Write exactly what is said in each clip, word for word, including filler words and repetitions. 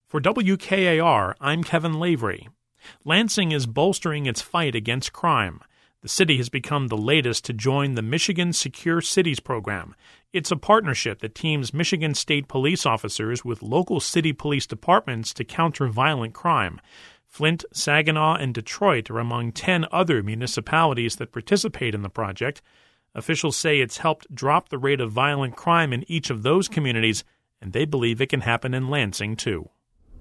For W K A R, I'm Kevin Lavery. Lansing is bolstering its fight against crime. The city has become the latest to join the Michigan Secure Cities program. It's a partnership that teams Michigan State police officers with local city police departments to counter violent crime. Flint, Saginaw, and Detroit are among ten other municipalities that participate in the project. Officials say it's helped drop the rate of violent crime in each of those communities, and they believe it can happen in Lansing, too.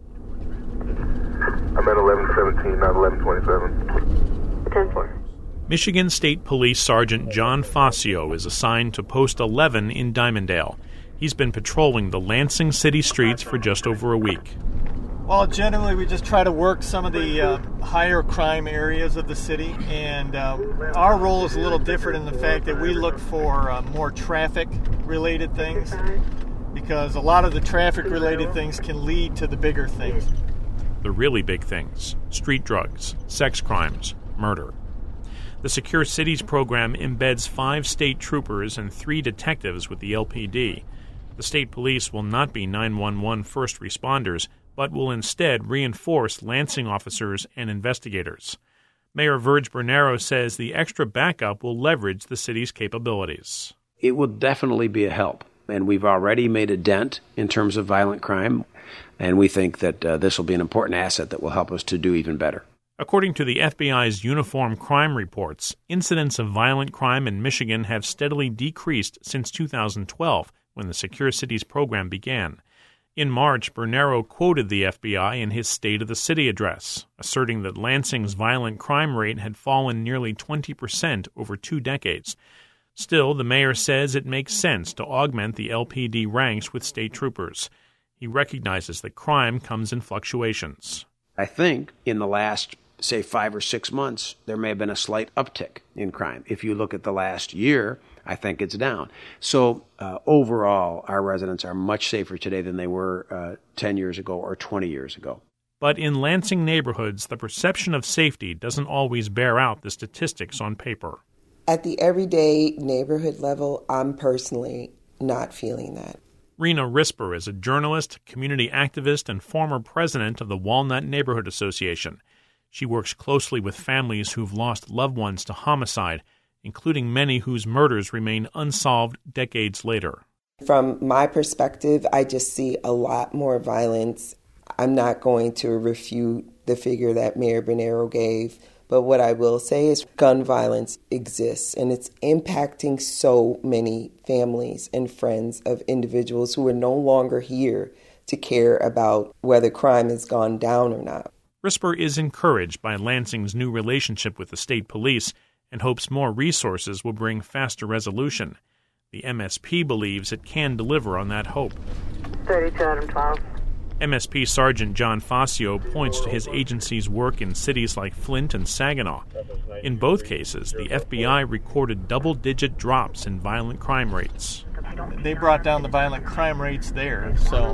I'm at eleven seventeen, not eleven twenty-seven. ten four. Michigan State Police Sergeant John Fascio is assigned to Post eleven in Dimondale. He's been patrolling the Lansing city streets for just over a week. Well, generally we just try to work some of the uh, higher crime areas of the city, and uh, our role is a little different in the fact that we look for uh, more traffic-related things, because a lot of the traffic-related things can lead to the bigger things. The really big things: street drugs, sex crimes, murder. The Secure Cities program embeds five state troopers and three detectives with the L P D. The state police will not be nine one one first responders, but will instead reinforce Lansing officers and investigators. Mayor Verge Bernero says the extra backup will leverage the city's capabilities. It will definitely be a help, and we've already made a dent in terms of violent crime, and we think that uh, this will be an important asset that will help us to do even better. According to the F B I's Uniform Crime Reports, incidents of violent crime in Michigan have steadily decreased since two thousand twelve, when the Secure Cities program began. In March, Bernero quoted the F B I in his State of the City address, asserting that Lansing's violent crime rate had fallen nearly twenty percent over two decades. Still, the mayor says it makes sense to augment the L P D ranks with state troopers. He recognizes that crime comes in fluctuations. I think in the last, say, five or six months, there may have been a slight uptick in crime. If you look at the last year, I think it's down. So uh, overall, our residents are much safer today than they were uh, ten years ago or twenty years ago. But in Lansing neighborhoods, the perception of safety doesn't always bear out the statistics on paper. At the everyday neighborhood level, I'm personally not feeling that. Rena Risper is a journalist, community activist, and former president of the Walnut Neighborhood Association. She works closely with families who've lost loved ones to homicide, including many whose murders remain unsolved decades later. From my perspective, I just see a lot more violence. I'm not going to refute the figure that Mayor Bernero gave, but what I will say is gun violence exists, and it's impacting so many families and friends of individuals who are no longer here to care about whether crime has gone down or not. Risper is encouraged by Lansing's new relationship with the state police and hopes more resources will bring faster resolution. The M S P believes it can deliver on that hope. thirty-two out of twelve. M S P Sergeant John Fascio points to his agency's work in cities like Flint and Saginaw. In both cases, the F B I recorded double-digit drops in violent crime rates. They brought down the violent crime rates there, so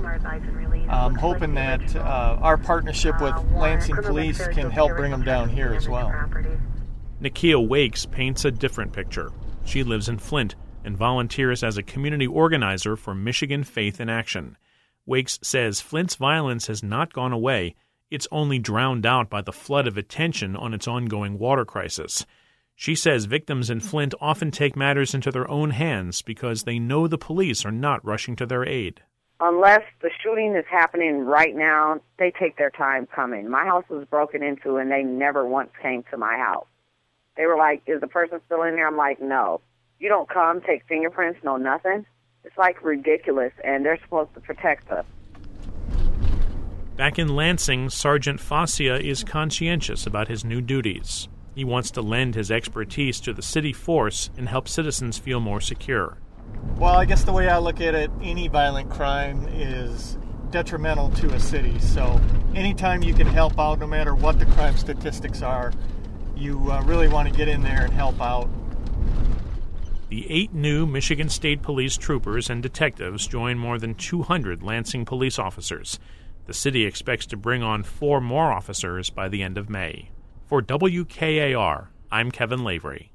I'm hoping that uh, our partnership with Lansing Police can help bring them down here as well. Nakia Wakes paints a different picture. She lives in Flint and volunteers as a community organizer for Michigan Faith in Action. Wakes says Flint's violence has not gone away. It's only drowned out by the flood of attention on its ongoing water crisis. She says victims in Flint often take matters into their own hands because they know the police are not rushing to their aid. Unless the shooting is happening right now, they take their time coming. My house was broken into, and they never once came to my house. They were like, is the person still in there? I'm like, no. You don't come, take fingerprints, no nothing. It's like ridiculous, and they're supposed to protect us. Back in Lansing, Sergeant Fascia is conscientious about his new duties. He wants to lend his expertise to the city force and help citizens feel more secure. Well, I guess the way I look at it, any violent crime is detrimental to a city. So anytime you can help out, no matter what the crime statistics are, you uh, really want to get in there and help out. The eight new Michigan State Police troopers and detectives join more than two hundred Lansing police officers. The city expects to bring on four more officers by the end of May. For W K A R, I'm Kevin Lavery.